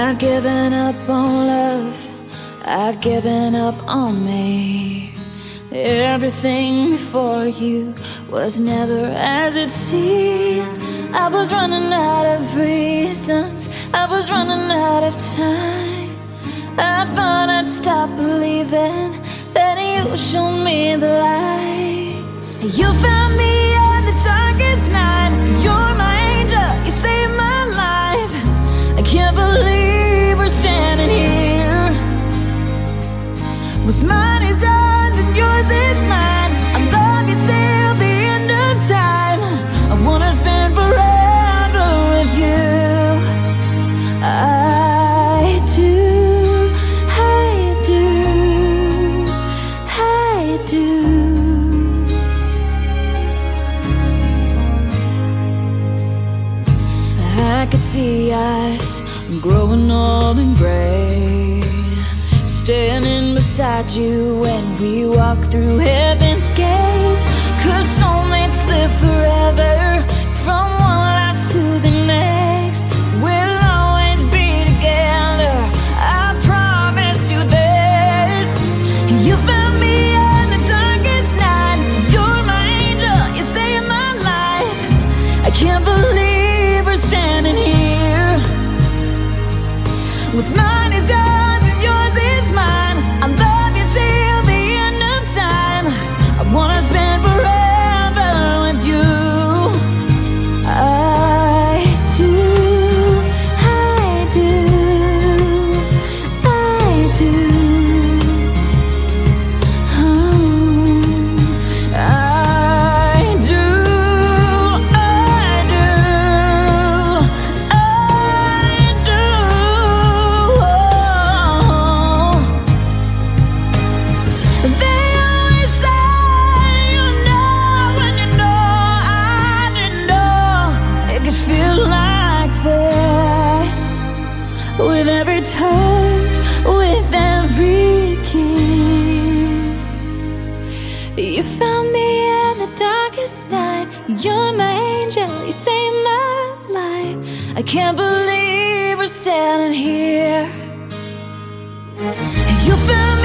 I'd given up on love, I'd given up on me. Everything before you was never as it seemed. I was running out of reasons, I was running out of time. I thought I'd stop believing, then you showed me the light. You found me in the darkest night. You're my angel, you saved my life. I can't believe we're standing here. What's mine is yours and yours is mine. I'm loving you till the end of time. I wanna spend forever with you. I do, I do, I do. I could see us growing old and gray, standing beside you when we walk through heaven's gates. 'Cause soulmates live forever, from one life to the next. We'll always be together, I promise you this. You found me in the darkest night. You're my angel, you saved my life. I can't believe we're standing here. What's mine is yours and yours is mine. I love you till the end of time. I wanna spend forever with you. I do, I do, I do. I do, I do, I do. They always say you know when you know I didn't know it could feel like this. With every touch, with every kiss. You found me in the darkest night. You're my angel, you saved my life. I can't believe we're standing here. You found